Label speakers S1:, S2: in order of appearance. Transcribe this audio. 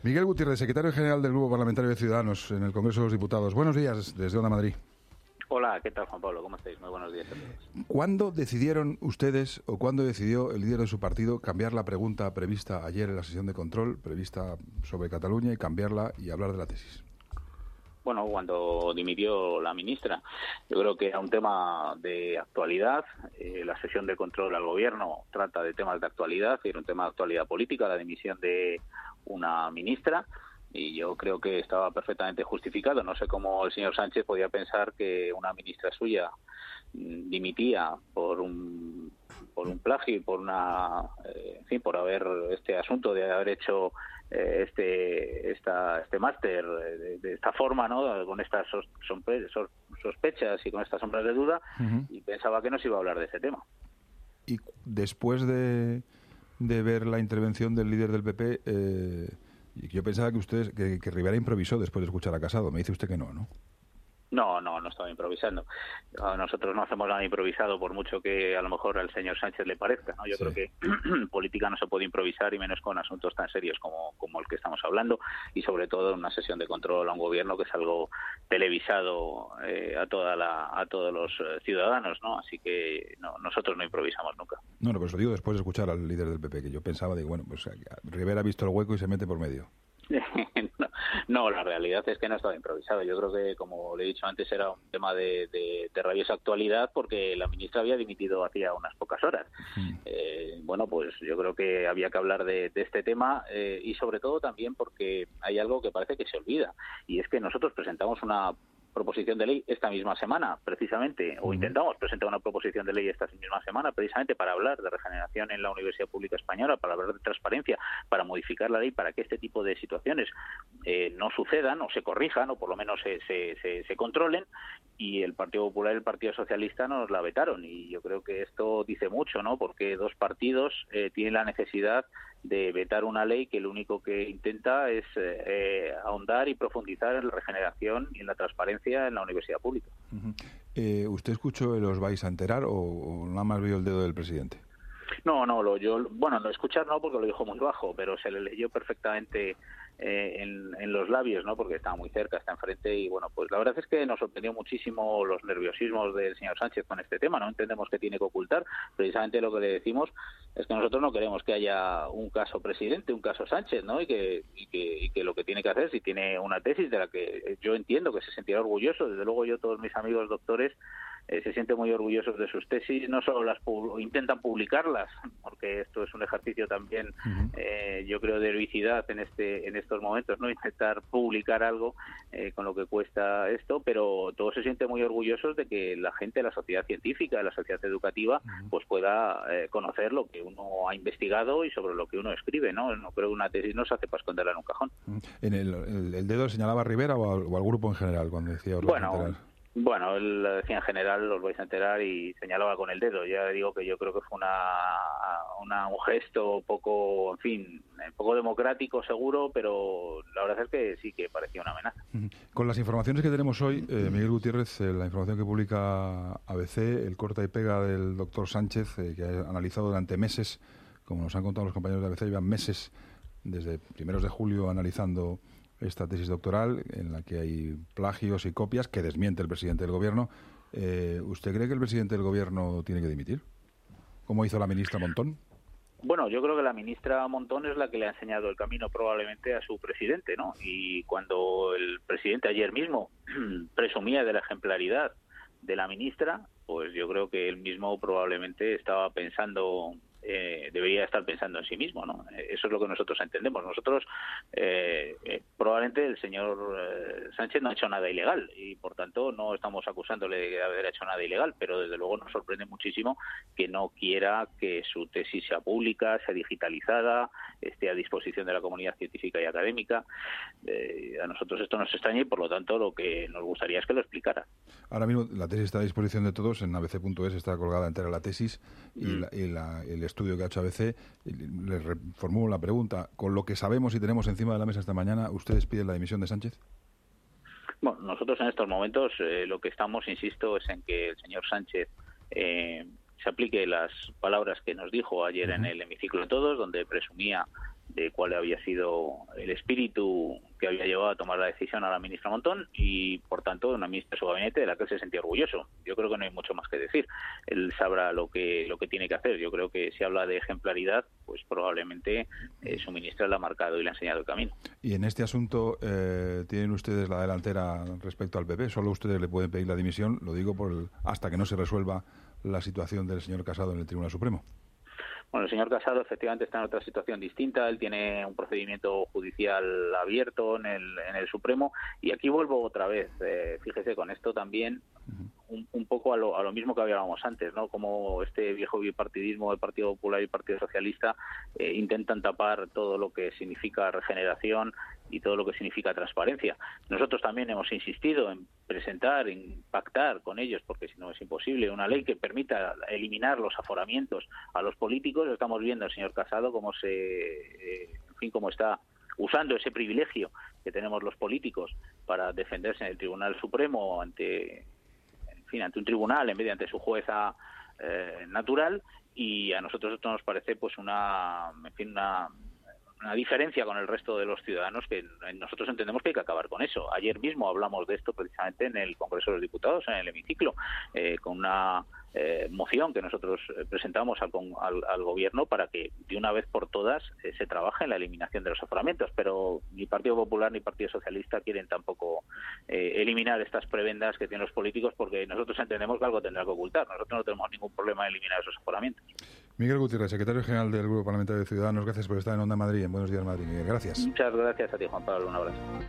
S1: Miguel Gutiérrez, secretario general del Grupo Parlamentario de Ciudadanos en el Congreso de los Diputados. Buenos días, desde Onda Madrid.
S2: Hola, ¿qué tal, Juan Pablo? ¿Cómo estáis? Muy buenos días a todos.
S1: ¿Cuándo decidieron ustedes o cuándo decidió el líder de su partido cambiar la pregunta prevista ayer en la sesión de control, prevista sobre Cataluña, y cambiarla y hablar de la tesis?
S2: Bueno, cuando dimitió la ministra, yo creo que era un tema de actualidad. La sesión de control al gobierno trata de temas de actualidad, era un tema de actualidad política, la dimisión de una ministra, y yo creo que estaba perfectamente justificado. No sé cómo el señor Sánchez podía pensar que una ministra suya dimitía por un plagio y por por haber este asunto de haber hecho este máster de esta forma, ¿no? Con estas sospechas y con estas sombras de duda, y pensaba que no se iba a hablar de ese tema.
S1: Y después de ver la intervención del líder del PP, yo pensaba que Rivera improvisó después de escuchar a Casado. Me dice usted que no, ¿no?
S2: No estaba improvisando. Nosotros no hacemos nada improvisado, por mucho que a lo mejor al señor Sánchez le parezca, ¿no? Yo creo que en política no se puede improvisar, y menos con asuntos tan serios como el que estamos hablando, y sobre todo en una sesión de control a un gobierno que es algo televisado a todos los ciudadanos, ¿no? Así que nosotros no improvisamos nunca.
S1: No, pues lo digo después de escuchar al líder del PP, que yo pensaba, Rivera ha visto el hueco y se mete por medio.
S2: No, la realidad es que no estaba improvisado. Yo creo que, como le he dicho antes, era un tema de rabiosa actualidad, porque la ministra había dimitido hacía unas pocas horas. Pues yo creo que había que hablar de este tema, y sobre todo también porque hay algo que parece que se olvida, y es que nosotros presentamos una proposición de ley esta misma semana, precisamente, o intentamos presentar una proposición de ley esta misma semana, precisamente para hablar de regeneración en la Universidad Pública Española, para hablar de transparencia, para modificar la ley, para que este tipo de situaciones no sucedan, o se corrijan, o por lo menos se controlen, y el Partido Popular y el Partido Socialista nos la vetaron. Y yo creo que esto dice mucho, ¿no? Porque dos partidos tienen la necesidad de vetar una ley que lo único que intenta es ahondar y profundizar en la regeneración y en la transparencia en la universidad pública.
S1: ¿Usted escuchó el "os vais a enterar" o nada más vio el dedo del presidente?
S2: No escuchar no, porque lo dijo muy bajo, pero se le leyó perfectamente en los labios, ¿no? Porque estaba muy cerca, está enfrente, y pues la verdad es que nos sorprendió muchísimo los nerviosismos del señor Sánchez con este tema. No entendemos qué tiene que ocultar. Precisamente lo que le decimos es que nosotros no queremos que haya un caso presidente, un caso Sánchez, ¿no? Y que lo que tiene que hacer, si tiene una tesis de la que yo entiendo que se sentirá orgulloso, desde luego todos mis amigos doctores se sienten muy orgullosos de sus tesis, no solo intentan publicarlas, porque esto es un ejercicio también, yo creo, de heroicidad en estos momentos, no intentar publicar algo con lo que cuesta esto, pero todos se sienten muy orgullosos de que la gente, la sociedad científica, la sociedad educativa, pues pueda conocer lo que uno ha investigado y sobre lo que uno escribe, ¿no? No creo que una tesis no se hace para esconderla en un cajón.
S1: ¿En el dedo señalaba a Rivera o al grupo en general cuando decía os vais a enterar?
S2: Bueno, él decía en general, os vais a enterar, y señalaba con el dedo. Ya digo que yo creo que fue un gesto poco democrático, seguro, pero la verdad es que sí que parecía una amenaza.
S1: Con las informaciones que tenemos hoy, Miguel Gutiérrez, la información que publica ABC, el corta y pega del doctor Sánchez, que ha analizado durante meses, como nos han contado los compañeros de ABC, llevan meses, desde primeros de julio, analizando esta tesis doctoral en la que hay plagios y copias que desmiente el presidente del gobierno. ¿Usted cree que el presidente del gobierno tiene que dimitir? ¿Cómo hizo la ministra Montón?
S2: Bueno, yo creo que la ministra Montón es la que le ha enseñado el camino probablemente a su presidente, ¿no? Y cuando el presidente ayer mismo presumía de la ejemplaridad de la ministra, pues yo creo que él mismo probablemente estaba pensando, debería estar pensando en sí mismo, ¿no? Eso es lo que nosotros entendemos. Nosotros, probablemente el señor Sánchez no ha hecho nada ilegal, y por tanto no estamos acusándole de haber hecho nada ilegal, pero desde luego nos sorprende muchísimo que no quiera que su tesis sea pública, sea digitalizada, esté a disposición de la comunidad científica y académica. A nosotros esto nos extraña, y por lo tanto lo que nos gustaría es que lo explicara.
S1: Ahora mismo la tesis está a disposición de todos, en abc.es está colgada entera la tesis, y el estudio que ha hecho ABC. Le reformulo la pregunta: con lo que sabemos y tenemos encima de la mesa esta mañana, ¿ustedes piden la dimisión de Sánchez?
S2: Bueno, nosotros en estos momentos lo que estamos, insisto, es en que el señor Sánchez se aplique las palabras que nos dijo ayer en el hemiciclo de todos, donde presumía de cuál había sido el espíritu que había llevado a tomar la decisión a la ministra Montón y, por tanto, una ministra de su gabinete de la que él se sentía orgulloso. Yo creo que no hay mucho más que decir. Él sabrá lo que tiene que hacer. Yo creo que si habla de ejemplaridad, pues probablemente su ministra le ha marcado y le ha enseñado el camino.
S1: Y en este asunto, ¿tienen ustedes la delantera respecto al PP? ¿Solo ustedes le pueden pedir la dimisión? Lo digo hasta que no se resuelva la situación del señor Casado en el Tribunal Supremo.
S2: Bueno, el señor Casado efectivamente está en otra situación distinta. Él tiene un procedimiento judicial abierto en el Supremo y aquí vuelvo otra vez. Fíjese, con esto también un poco a lo mismo que hablábamos antes, ¿no? Como este viejo bipartidismo del Partido Popular y Partido Socialista intentan tapar todo lo que significa regeneración y todo lo que significa transparencia. Nosotros también hemos insistido en presentar, en pactar con ellos, porque si no es imposible, una ley que permita eliminar los aforamientos a los políticos. Estamos viendo al señor Casado cómo cómo está usando ese privilegio que tenemos los políticos para defenderse en el Tribunal Supremo ante un tribunal en vez de ante su jueza natural, y a nosotros esto nos parece pues una diferencia con el resto de los ciudadanos que nosotros entendemos que hay que acabar con eso. Ayer mismo hablamos de esto precisamente en el Congreso de los Diputados, en el hemiciclo, con una moción que nosotros presentamos al Gobierno para que de una vez por todas se trabaje en la eliminación de los aforamientos, pero ni Partido Popular ni Partido Socialista quieren tampoco eliminar estas prebendas que tienen los políticos, porque nosotros entendemos que algo tendrá que ocultar. Nosotros no tenemos ningún problema en eliminar esos aforamientos.
S1: Miguel Gutiérrez, secretario general del Grupo Parlamentario de Ciudadanos, gracias por estar en Onda Madrid. En Buenos Días, Madrid, Miguel. Gracias.
S2: Muchas gracias a ti, Juan Pablo. Un abrazo.